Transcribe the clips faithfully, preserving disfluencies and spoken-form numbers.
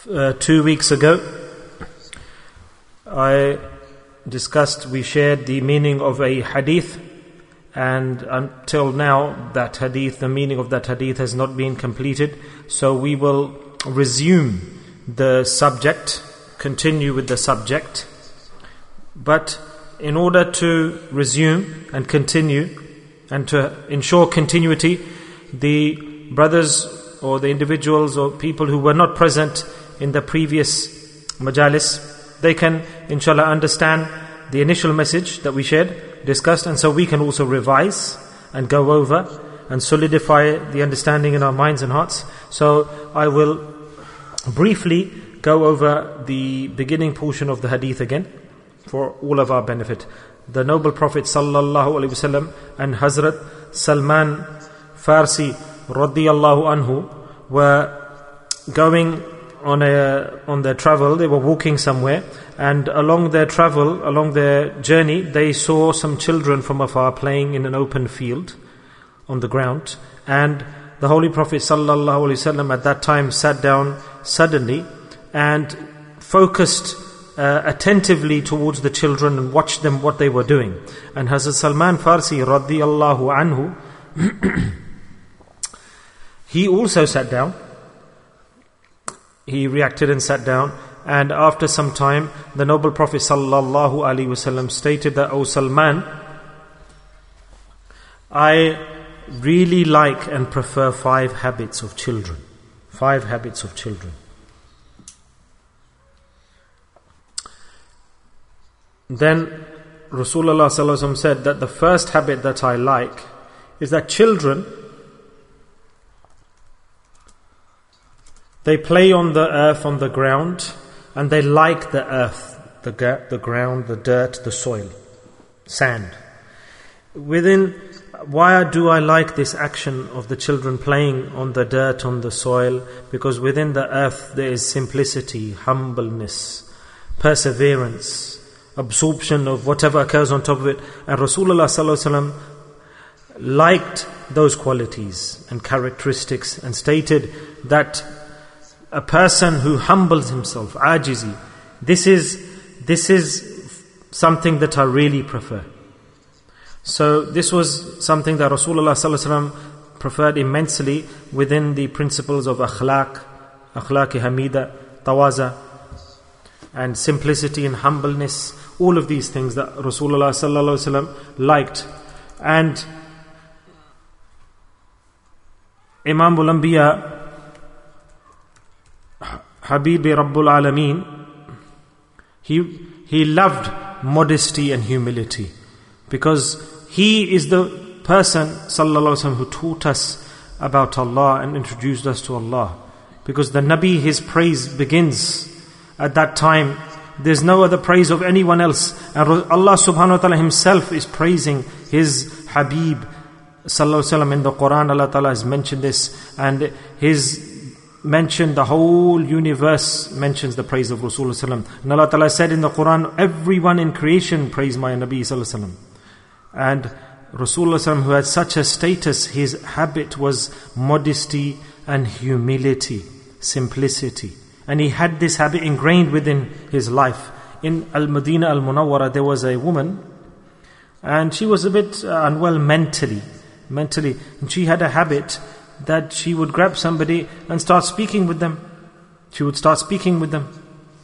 Uh, two weeks ago, I discussed, we shared the meaning of a hadith, and until now that hadith, the meaning of that hadith has not been completed. So we will resume the subject, continue with the subject. But in order to resume and continue and to ensure continuity, the brothers or the individuals or people who were not present in the previous majalis, they can inshallah understand the initial message that we shared, discussed, and so we can also revise and go over and solidify the understanding in our minds and hearts. So I will briefly go over the beginning portion of the hadith again for all of our benefit. The noble Prophet sallallahu alaihi wasallam and Hazrat Salman Farsi radiyallahu anhu were going on a on their travel. They were walking somewhere, and along their travel, along their journey, they saw some children from afar playing in an open field on the ground. And the Holy Prophet sallallahu alaihi wasallam at that time sat down suddenly and focused uh, attentively towards the children and watched them what they were doing. And Hazrat Salman Farsi radiyallahu anhu, he also sat down. He reacted and sat down, and after some time the noble Prophet sallallahu alaihi wasallam stated that, "O Salman, I really like and prefer five habits of children. Five habits of children." Then Rasulullah sallallahu alaihi wasallam said that the first habit that I like is that children, they play on the earth, on the ground, and they like the earth, the the ground, the dirt, the soil, sand. Within, why do I like this action of the children playing on the dirt, on the soil? Because within the earth there is simplicity, humbleness, perseverance, absorption of whatever occurs on top of it. And Rasulullah sallallahu alaihi wasallam liked those qualities and characteristics and stated that a person who humbles himself, ajizi, this is this is something that I really prefer. So this was something that Rasulullah sallallahu alaihi wasallam preferred immensely within the principles of akhlaq, akhlaq-i hamida, tawaza, and simplicity and humbleness. All of these things that Rasulullah sallallahu alaihi wasallam liked. And Imam al-Anbiya Habibi Rabbul Alameen, he he loved modesty and humility, because he is the person sallallahu alaihi wasallam who taught us about Allah and introduced us to Allah. Because the Nabi, his praise begins at that time. There's no other praise of anyone else, and Allah subhanahu wa ta'ala himself is praising his Habib sallallahu alaihi wasallam. In the Quran, Allah ta'ala has mentioned this, and his mentioned, the whole universe mentions the praise of Rasulullah sallallahu alaihi wasallam. And Allah Ta'ala said in the Quran, everyone in creation praise my Nabi sallallahu alaihi wasallam. And Rasulullah sallallahu alaihi wasallam, who had such a status, his habit was modesty and humility, simplicity. And he had this habit ingrained within his life. In Al-Madinah Al-Munawwara, there was a woman, and she was a bit uh, unwell mentally, mentally, and she had a habit that she would grab somebody and start speaking with them. She would start speaking with them.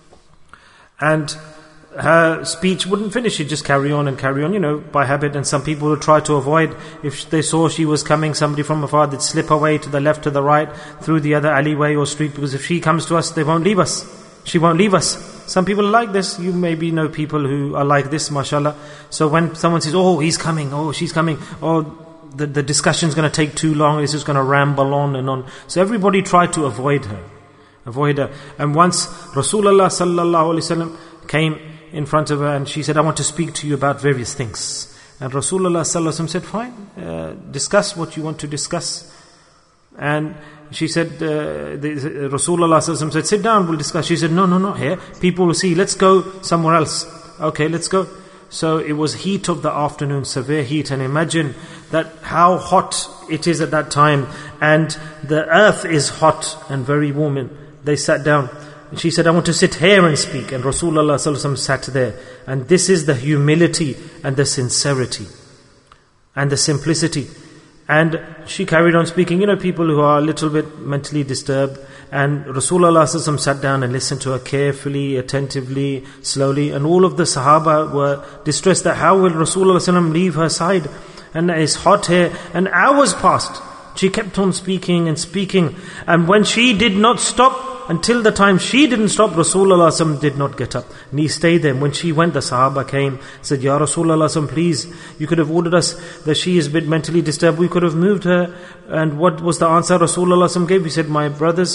And her speech wouldn't finish. She'd just carry on and carry on, you know, by habit. And some people would try to avoid. If they saw she was coming, somebody from afar, they'd slip away to the left, to the right, through the other alleyway or street. Because if she comes to us, they won't leave us. She won't leave us. Some people are like this. You maybe know people who are like this, mashallah. So when someone says, oh, he's coming, oh, she's coming, oh, The, the discussion's going to take too long, it's just going to ramble on and on. So everybody tried to avoid her. Avoid her. And once Rasulullah sallallahu alaihi wasallam came in front of her and she said, I want to speak to you about various things. And Rasulullah sallallahu alaihi wasallam said, fine, uh, discuss what you want to discuss. And she said, uh, the, Rasulullah sallallahu alaihi wasallam said, sit down, we'll discuss. She said, no, no, not here. People will see, let's go somewhere else. Okay, let's go. So it was heat of the afternoon, severe heat, and imagine that how hot it is at that time, and the earth is hot and very warm. And they sat down, she said, I want to sit here and speak. And Rasulullah sallallahu alaihi wasallam sat there. And this is the humility and the sincerity and the simplicity. And she carried on speaking. You know, people who are a little bit mentally disturbed. And Rasulullah sallallahu alaihi wasallam sat down and listened to her carefully, attentively, slowly. And all of the Sahaba were distressed that how will Rasulullah sallallahu alaihi wasallam leave her side? And it's hot here. And hours passed. She kept on speaking and speaking. And when she did not stop, until the time she didn't stop, Rasulullah sallallahu alaihi wasallam did not get up. And he stayed there. When she went, the Sahaba came, said, Ya Rasulullah sallallahu alaihi wasallam, please, you could have ordered us that she is a bit mentally disturbed. We could have moved her. And what was the answer Rasulullah sallallahu alaihi wasallam gave? He said, my brothers,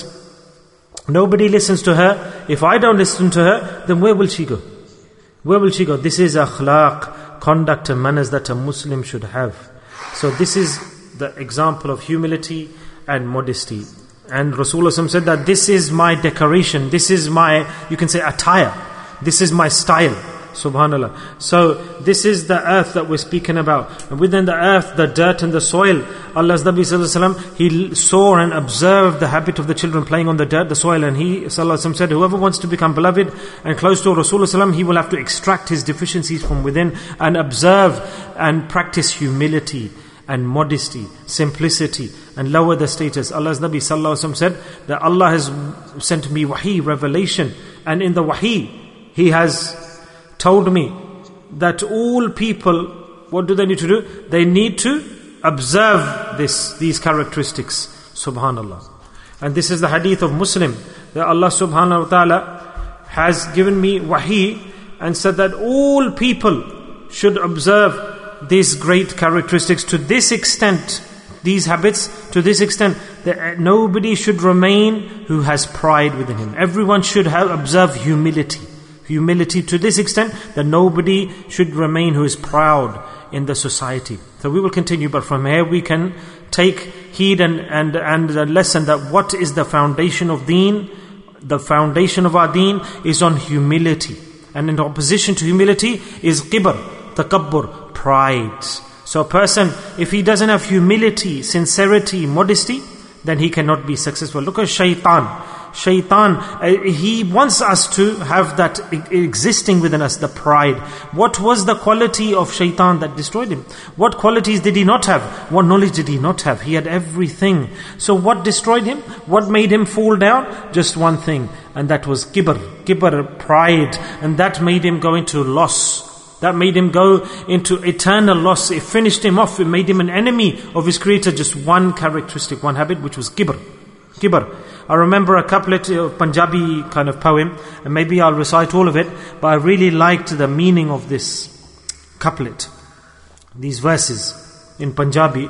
nobody listens to her. If I don't listen to her, then where will she go? Where will she go? This is akhlaq, conduct and manners that a Muslim should have. So this is the example of humility and modesty. And Rasulullah said that this is my decoration, this is my, you can say, attire, this is my style. Subhanallah. So this is the earth that we're speaking about. And within the earth, the dirt and the soil, Allah's Nabi sallallahu alaihi wasallam, he saw and observed the habit of the children playing on the dirt, the soil. And he sallallahu alaihi wasallam said, whoever wants to become beloved and close to Rasulullah sallallahu alaihi wasallam, he will have to extract his deficiencies from within and observe and practice humility and modesty, simplicity, and lower the status. Allah's Nabi sallallahu alaihi wasallam said that Allah has sent me wahi, revelation, and in the wahi, He has told me that all people, what do they need to do? They need to observe this, these characteristics. Subhanallah. And this is the hadith of Muslim, that Allah subhanahu wa ta'ala has given me wahi and said that all people should observe these great characteristics to this extent, these habits, to this extent, that nobody should remain who has pride within him. Everyone should have observed humility. Humility to this extent that nobody should remain who is proud in the society. So we will continue, but from here we can take heed and, and, and the lesson that what is the foundation of deen? The foundation of our deen is on humility. And in opposition to humility is qibr, takabbur, pride. So a person, if he doesn't have humility, sincerity, modesty, then he cannot be successful. Look at shaitan. Shaitan, uh, he wants us to have that existing within us, the pride. What was the quality of shaitan that destroyed him? What qualities did he not have? What knowledge did he not have? He had everything. So what destroyed him? What made him fall down? Just one thing, and that was kibr, kibr, pride. And that made him go into loss. That made him go into eternal loss. It finished him off. It made him an enemy of his creator. Just one characteristic, one habit, which was kibr. Kibr. I remember a couplet of Punjabi kind of poem, and maybe I'll recite all of it, but I really liked the meaning of this couplet, these verses in Punjabi.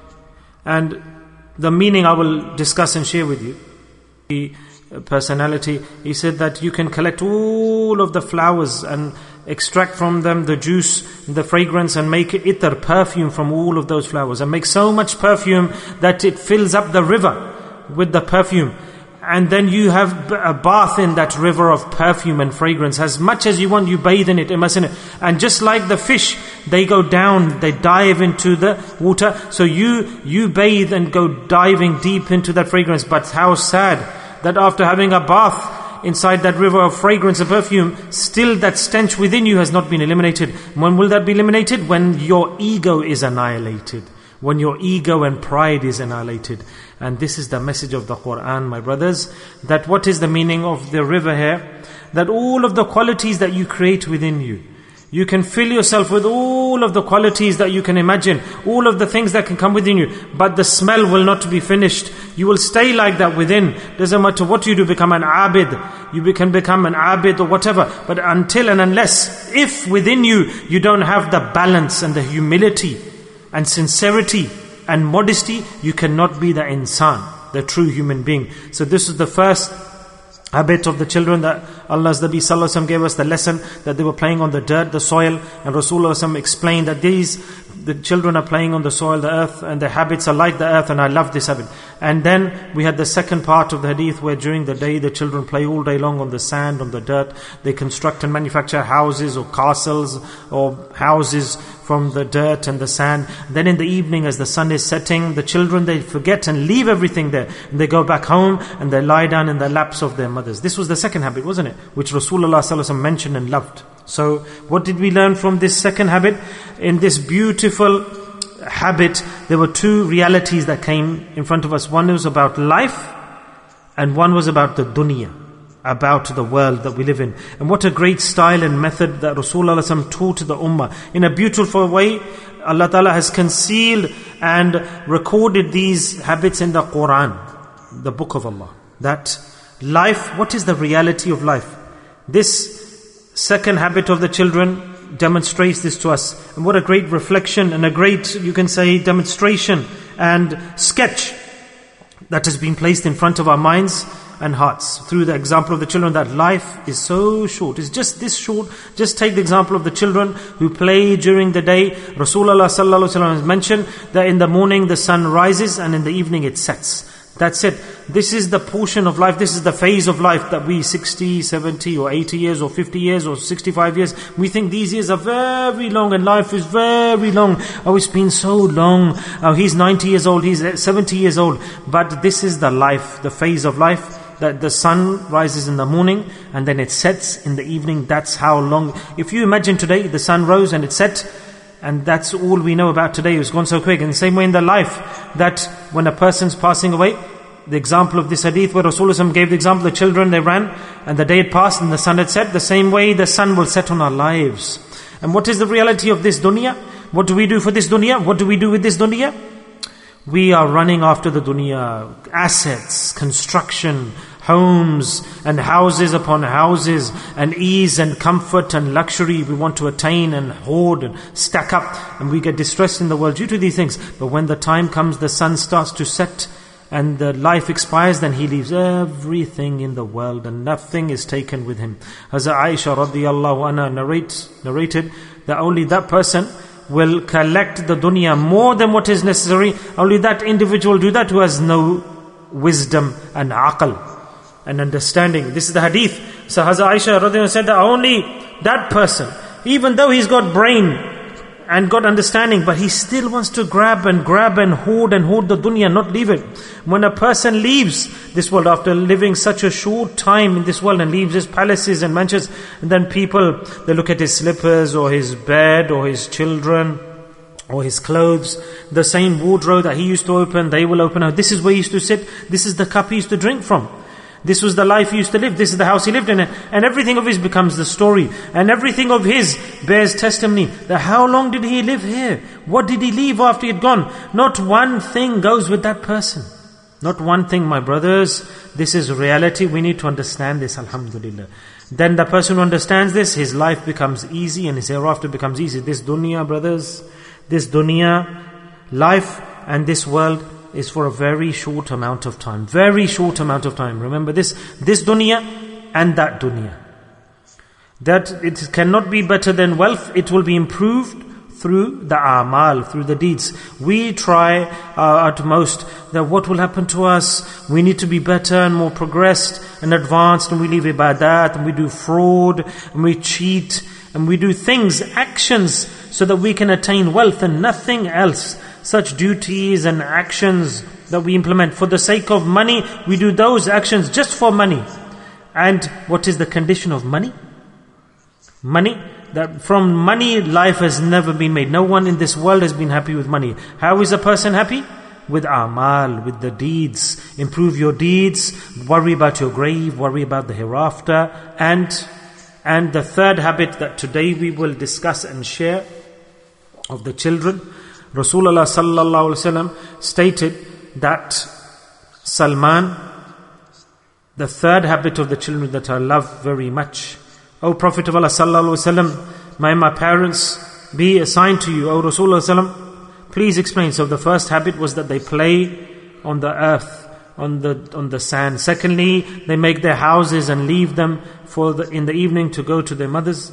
And the meaning I will discuss and share with you. The personality, he said that you can collect all of the flowers and extract from them the juice, the fragrance, and make itar, perfume from all of those flowers, and make so much perfume that it fills up the river with the perfume. And then you have a bath in that river of perfume and fragrance. As much as you want, you bathe in it, immerse in it. And just like the fish, they go down, they dive into the water. So you you bathe and go diving deep into that fragrance. But how sad that after having a bath inside that river of fragrance and perfume, still that stench within you has not been eliminated. When will that be eliminated? When your ego is annihilated. When your ego and pride is annihilated. And this is the message of the Quran, my brothers, that what is the meaning of the river here? That all of the qualities that you create within you, you can fill yourself with all of the qualities that you can imagine, all of the things that can come within you, but the smell will not be finished. You will stay like that within. Doesn't matter what you do, become an abid. You can become an abid or whatever. But until and unless, if within you, you don't have the balance and the humility and sincerity and modesty, you cannot be the insan, the true human being. So this is the first habit of the children that Allah's Nabi sallallahu alaihi wasallam gave us the lesson, that they were playing on the dirt, the soil, and Rasulullah sallallahu alaihi wasallam explained that these the children are playing on the soil, the earth, and their habits are like the earth, and I love this habit. And then we had the second part of the hadith where during the day the children play all day long on the sand, on the dirt. They construct and manufacture houses or castles or houses from the dirt and the sand. Then in the evening as the sun is setting, the children, they forget and leave everything there. And they go back home and they lie down in the laps of their mothers. This was the second habit, wasn't it? Which Rasulullah sallallahu alaihi wasallam mentioned and loved. So what did we learn from this second habit? In this beautiful habit, there were two realities that came in front of us. One was about life and one was about the dunya, about the world that we live in. And what a great style and method that Rasulullah sallallahu alaihi wasallam taught the ummah. In a beautiful way, Allah Ta'ala has concealed and recorded these habits in the Quran, the book of Allah. That life, what is the reality of life? This second habit of the children demonstrates this to us. And what a great reflection and a great, you can say, demonstration and sketch that has been placed in front of our minds and hearts through the example of the children, that life is so short. It's just this short. Just take the example of the children who play during the day. Rasulullah sallallahu alaihi wasallam has mentioned that in the morning the sun rises and in the evening it sets. That's it. This is the portion of life, this is the phase of life that we sixty, seventy or eighty years or fifty years or sixty-five years, we think these years are very long and life is very long. Oh, it's been so long. Oh, he's ninety years old, he's seventy years old. But this is the life, the phase of life, that the sun rises in the morning and then it sets in the evening. That's how long. If you imagine today, the sun rose and it set, and that's all we know about today. It's gone so quick. In the same way in the life, that when a person's passing away, the example of this hadith where Rasulullah gave the example, the children, they ran and the day had passed and the sun had set, the same way the sun will set on our lives. And what is the reality of this dunya? What do we do for this dunya? What do we do with this dunya? We are running after the dunya, assets, construction, homes and houses upon houses, and ease and comfort and luxury we want to attain and hoard and stack up, and we get distressed in the world due to these things. But when the time comes, the sun starts to set and the life expires, then he leaves everything in the world and nothing is taken with him. Hazrat Aisha radiyallahu anha narrate, narrated that only that person will collect the dunya more than what is necessary. Only that individual do that who has no wisdom and aql and understanding. This is the hadith. So Hazrat Aisha radhiyallahu anha said that only that person, even though he's got brain and got understanding, but he still wants to grab and grab and hoard and hoard the dunya, not leave it. When a person leaves this world after living such a short time in this world and leaves his palaces and mansions, and then people, they look at his slippers or his bed or his children or his clothes, the same wardrobe that he used to open, they will open up. This is where he used to sit. This is the cup he used to drink from. This was the life he used to live. This is the house he lived in. And everything of his becomes the story. And everything of his bears testimony. That how long did he live here? What did he leave after he had gone? Not one thing goes with that person. Not one thing, my brothers. This is reality. We need to understand this, alhamdulillah. Then the person who understands this, his life becomes easy and his hereafter becomes easy. This dunya, brothers, this dunya, life and this world is for a very short amount of time. Very short amount of time. Remember this, this dunya and that dunya. That it cannot be better than wealth. It will be improved through the amal, through the deeds. We try our utmost that what will happen to us, we need to be better and more progressed and advanced, and we leave ibadat, and we do fraud, and we cheat, and we do things, actions, so that we can attain wealth and nothing else. Such duties and actions that we implement for the sake of money, we do those actions just for money. And what is the condition of money? Money, that from money life has never been made. No one in this world has been happy with money. How is a person happy? With amal, with the deeds. Improve your deeds, worry about your grave, worry about the hereafter. And, and the third habit that today we will discuss and share of the children, Rasulullah sallallahu alaihi wasallam stated that Salman, the third habit of the children that I love very much. O Prophet of Allah sallallahu alaihi wasallam, may my parents be assigned to you. O Rasulullah sallallahu alaihi wasallam, please explain. So the first habit was that they play on the earth, on the on the sand. Secondly, they make their houses and leave them for the, in the evening to go to their mothers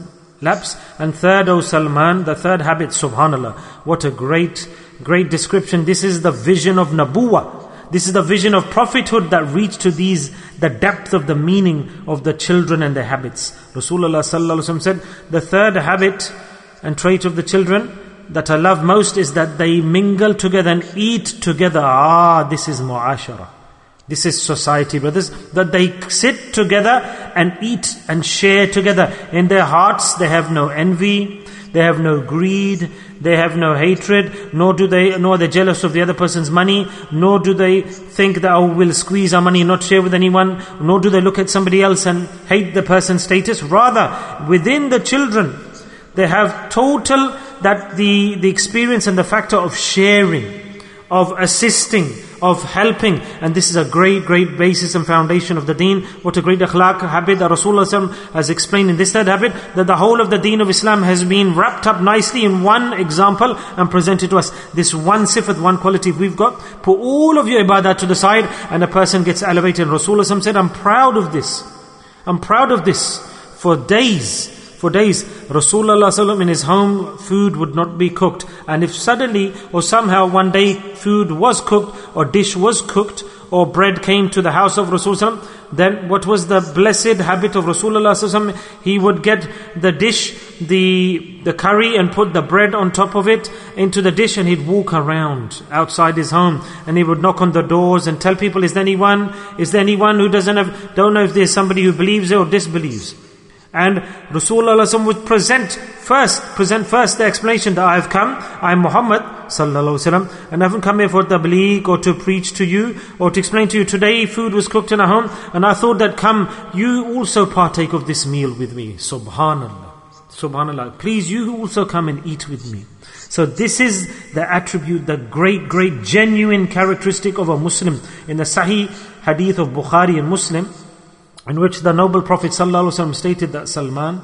laps. And third, O Salman, the third habit, subhanallah, what a great, great description. This is the vision of Nabuwah. This is the vision of prophethood that reached to these, the depth of the meaning of the children and their habits. Rasulullah sallallahu alaihi wasallam said, the third habit and trait of the children that I love most is that they mingle together and eat together. Ah, this is mu'ashara. This is society, brothers. That they sit together and eat and share together. In their hearts, they have no envy, they have no greed, they have no hatred, nor do they, nor are they jealous of the other person's money, nor do they think that, oh, we'll squeeze our money and not share with anyone, nor do they look at somebody else and hate the person's status. Rather, within the children, they have total, that the, the experience and the factor of sharing, of assisting, of helping. And this is a great, great basis and foundation of the deen. What a great akhlaq habit that Rasulullah has explained in this third habit, that the whole of the deen of Islam has been wrapped up nicely in one example and presented to us. This one sifat, one quality we've got. Put all of your ibadah to the side and a person gets elevated. And Rasulullah said, I'm proud of this. I'm proud of this. For days, for days, Rasulullah in his home, food would not be cooked. And if suddenly or somehow one day food was cooked, or dish was cooked, or bread came to the house of Rasulullah, then what was the blessed habit of Rasulullah? He would get the dish, the, the curry, and put the bread on top of it into the dish, and he'd walk around outside his home, and he would knock on the doors and tell people, is there anyone, is there anyone who doesn't have, don't know if there's somebody who believes or disbelieves. And Rasulullah would present first, present first the explanation that I have come, I am Muhammad sallallahu alaihi wasallam, and I haven't come here for tabligh or to preach to you or to explain to you. Today food was cooked in our home, and I thought that come, you also partake of this meal with me. Subhanallah, Subhanallah. Please, you also come and eat with me. So this is the attribute, the great, great, genuine characteristic of a Muslim. In the Sahih Hadith of Bukhari and Muslim, in which the noble Prophet ﷺ stated that Salman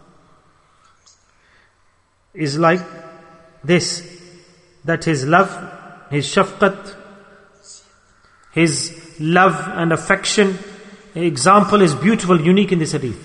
is like this, that his love, his shafqat, his love and affection, example is beautiful, unique in this hadith.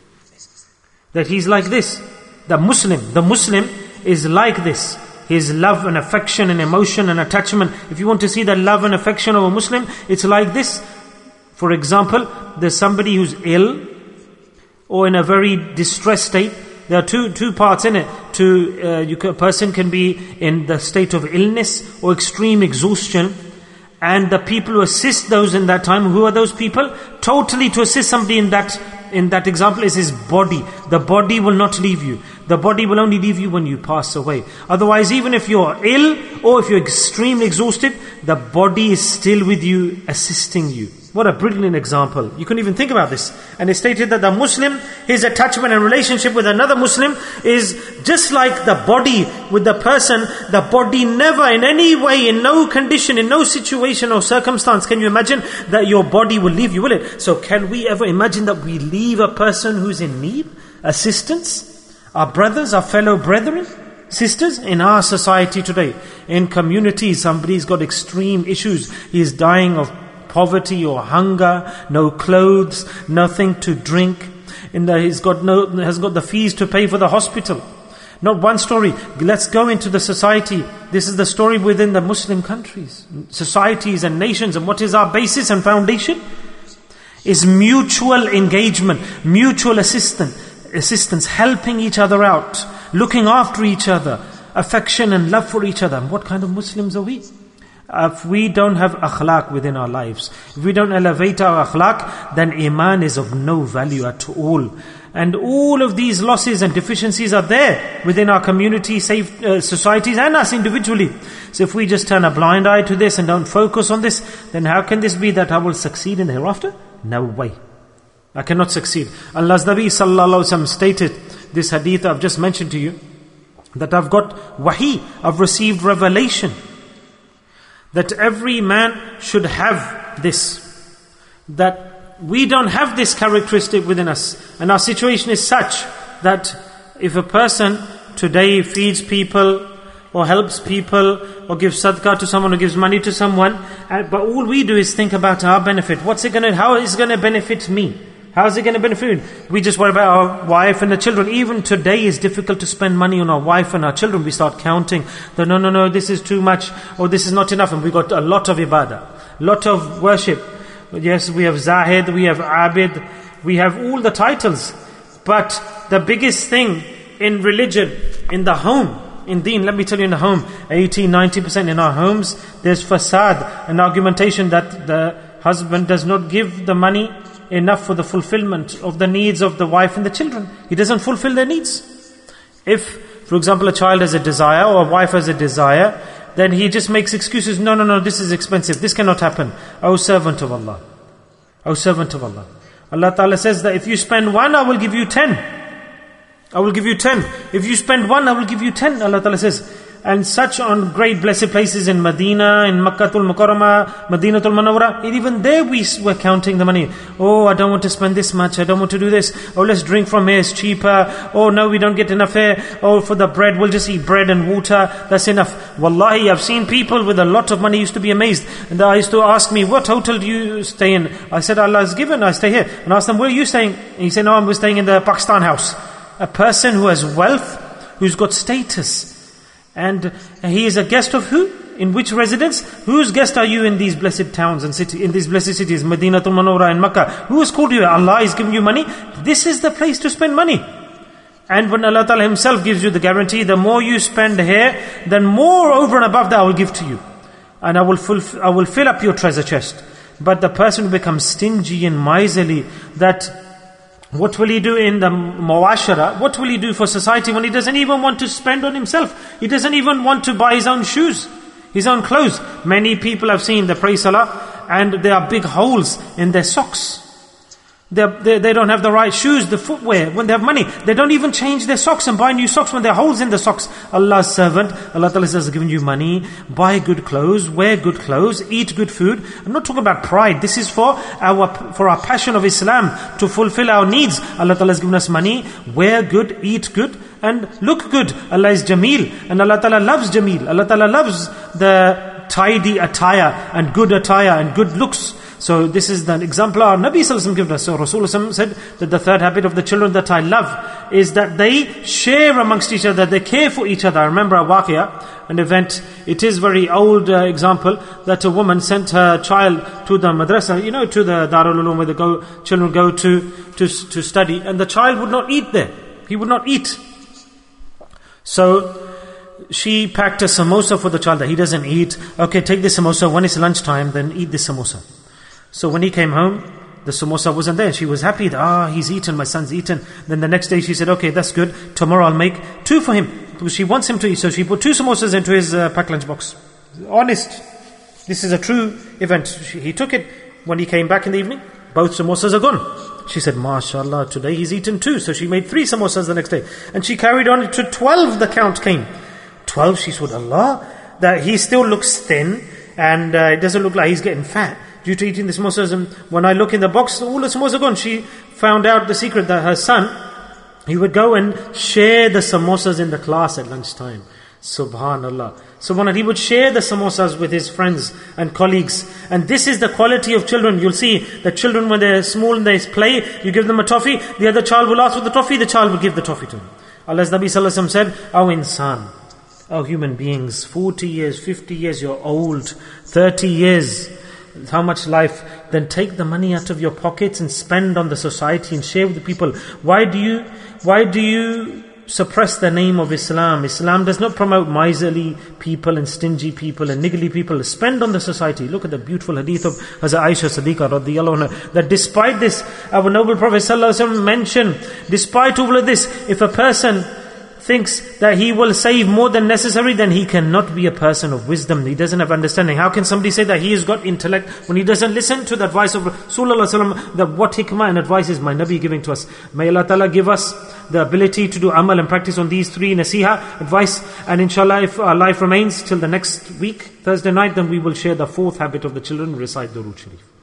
That he's like this, the Muslim, the Muslim is like this. His love and affection and emotion and attachment. If you want to see the love and affection of a Muslim, it's like this. For example, there's somebody who's ill or in a very distressed state. There are two two parts in it. To uh, you can, a person can be in the state of illness or extreme exhaustion, and the people who assist those in that time, who are those people? Totally to assist somebody in that in that example is his body. The body will not leave you. The body will only leave you when you pass away. Otherwise, even if you're ill or if you're extremely exhausted, the body is still with you, assisting you. What a brilliant example. You couldn't even think about this. And it stated that the Muslim, his attachment and relationship with another Muslim is just like the body with the person. The body never in any way, in no condition, in no situation or circumstance, can you imagine that your body will leave you, will it? So can we ever imagine that we leave a person who's in need? Assistance? Our brothers, our fellow brethren? Sisters, in our society today, in communities, somebody's got extreme issues. He's dying of poverty or hunger, no clothes, nothing to drink. In the, he's got no, has got the fees to pay for the hospital. Not one story. Let's go into the society. This is the story within the Muslim countries, societies and nations. And what is our basis and foundation? Is mutual engagement, mutual assistance, assistance, helping each other out, looking after each other, affection and love for each other. And what kind of Muslims are we? If we don't have akhlaq within our lives, if we don't elevate our akhlaq, then iman is of no value at all. And all of these losses and deficiencies are there within our community, safe, uh, societies and us individually. So if we just turn a blind eye to this and don't focus on this, then how can this be that I will succeed in the hereafter? No way. I cannot succeed. Allah's Nabi sallallahu alaihi wasallam stated this hadith I've just mentioned to you, that I've got wahi, I've received revelation, that every man should have this, that we don't have this characteristic within us, and our situation is such that if a person today feeds people or helps people or gives sadaqah to someone or gives money to someone, but all we do is think about our benefit. What's it going to, how is it going to benefit me? How's it going to benefit? We just worry about our wife and the children. Even today it's difficult to spend money on our wife and our children. We start counting. The, no, no, no, this is too much. Or this is not enough. And we got a lot of ibadah. Lot of worship. Yes, we have Zahid, we have Abid. We have all the titles. But the biggest thing in religion, in the home, in deen, let me tell you, in the home, eighty, ninety percent in our homes, there's fasad, an argumentation that the husband does not give the money enough for the fulfillment of the needs of the wife and the children. He doesn't fulfill their needs. If, for example, a child has a desire or a wife has a desire, then he just makes excuses. No, no, no, this is expensive. This cannot happen. O servant of Allah. O servant of Allah. Allah Ta'ala says that if you spend one, I will give you ten. I will give you ten. If you spend one, I will give you ten. Allah Ta'ala says. And such on great blessed places in Medina, in Makkatul Mukarramah, Madinatul Munawwara. Even there we were counting the money. Oh, I don't want to spend this much. I don't want to do this. Oh, let's drink from here. It's cheaper. Oh, no, we don't get enough here. Oh, for the bread, we'll just eat bread and water. That's enough. Wallahi, I've seen people with a lot of money used to be amazed. And they used to ask me, what hotel do you stay in? I said, Allah has given. I stay here. And I asked them, where are you staying? And he said, no, I'm staying in the Pakistan house. A person who has wealth, who's got status. And he is a guest of who? In which residence? Whose guest are you in these blessed towns and cities, in these blessed cities, Madinatul Munawwara and Makkah? Who has called you? Allah is giving you money. This is the place to spend money. And when Allah Ta'ala Himself gives you the guarantee, the more you spend here, then more over and above that I will give to you. And I will, fulfill, I will fill up your treasure chest. But the person who becomes stingy and miserly, that what will he do in the muashara? What will he do for society when he doesn't even want to spend on himself? He doesn't even want to buy his own shoes, his own clothes. Many people have seen, they pray salah and there are big holes in their socks. They, they, they don't have the right shoes, the footwear. When they have money, they don't even change their socks and buy new socks when there are holes in the socks. Allah's servant, Allah Ta'ala has given you money, buy good clothes, wear good clothes, eat good food. I'm not talking about pride. This is for our for our passion of Islam, to fulfill our needs. Allah Ta'ala has given us money, wear good, eat good, and look good. Allah is Jameel, and Allah Ta'ala loves Jameel. Allah Ta'ala loves the tidy attire and good attire and good looks. So this is the example our Nabi Sallallahu Alaihi Wasallam given us. So Rasulullah said that the third habit of the children that I love is that they share amongst each other, they care for each other. I remember a waqiyah, an event, it is very old uh, example, that a woman sent her child to the madrasa, you know, to the Darul Uloom where the go, children go to, to, to study, and the child would not eat there. He would not eat. So she packed a samosa for the child that he doesn't eat. Okay, take this samosa. When it's lunchtime, then eat this samosa. So when he came home, the samosa wasn't there. She was happy that, ah, he's eaten, my son's eaten. Then the next day she said, okay, that's good. Tomorrow I'll make two for him. Because she wants him to eat. So she put two samosas into his uh, packed lunch box. Honest. This is a true event. She, he took it. When he came back in the evening, both samosas are gone. She said, MashaAllah, today he's eaten two. So she made three samosas the next day. And she carried on to twelve, the count came. twelve, she said, Allah, that he still looks thin. And uh, it doesn't look like he's getting fat due to eating the samosas. And when I look in the box, all the samosas are gone. She found out the secret that her son, he would go and share the samosas in the class at lunchtime. Subhanallah. Subhanallah. He would share the samosas with his friends and colleagues. And this is the quality of children. You'll see that children, when they're small and they play, you give them a toffee, the other child will ask for the toffee, the child will give the toffee to him. Allah's Nabi Sallallahu Alaihi Wasallam said, O insan, O human beings, forty years, fifty years, you're old, thirty years, how much life? Then take the money out of your pockets and spend on the society and share with the people. Why do you, why do you suppress the name of Islam? Islam does not promote miserly people and stingy people and niggly people. Spend on the society. Look at the beautiful hadith of Hazrat Aisha Siddiqa radhiyallahu anha, that despite this, our noble Prophet sallallahu alaihi wasallam mentioned, despite all of this, if a person thinks that he will save more than necessary, then he cannot be a person of wisdom. He doesn't have understanding. How can somebody say that he has got intellect when he doesn't listen to the advice of Rasulullah, that what hikmah and advice is my Nabi giving to us? May Allah Ta'ala give us the ability to do amal and practice on these three nasiha, advice. And inshallah, if our life remains till the next week, Thursday night, then we will share the fourth habit of the children, recite Durood Sharif.